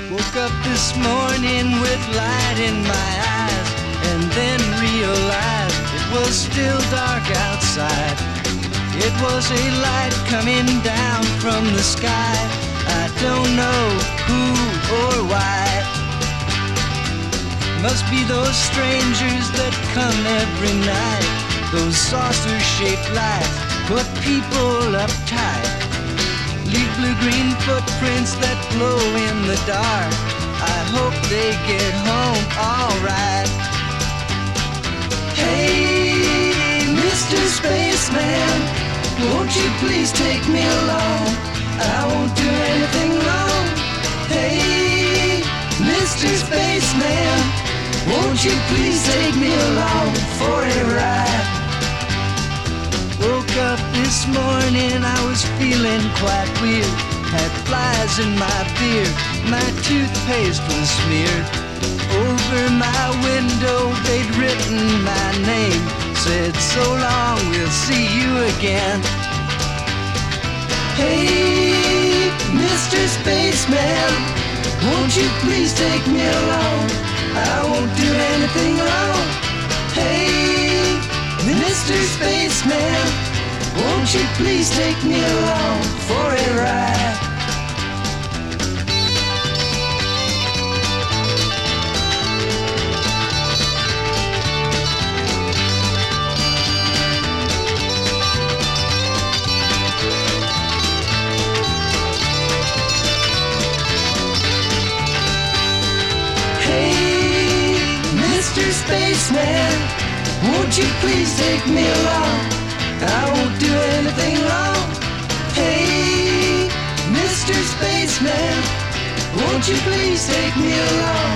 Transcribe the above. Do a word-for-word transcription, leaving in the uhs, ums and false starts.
Woke up this morning with light in my eyes, and then realized it was still dark outside. It was a light coming down from the sky. I don't know who or why. Must be those strangers that come every night. Those saucer-shaped lights put people uptight. Leave blue-green footprints that glow in the dark. I hope they get home alright. Hey, Mister Spaceman, won't you please take me along? I won't do anything wrong. Hey, Mister Spaceman, won't you please take me along for a ride? Woke up this morning, I was feeling quite weird. Had flies in my beard, my toothpaste was smeared. Over my window they'd written my name, said so long, we'll see you again. Hey, Mister Spaceman, won't you please take me along? I won't do anything wrong. Hey, Mister Spaceman, won't you please take me along for a ride? Hey, Mister Spaceman, won't you please take me along? I won't do anything wrong. Hey, Mister Spaceman, won't you please take me along?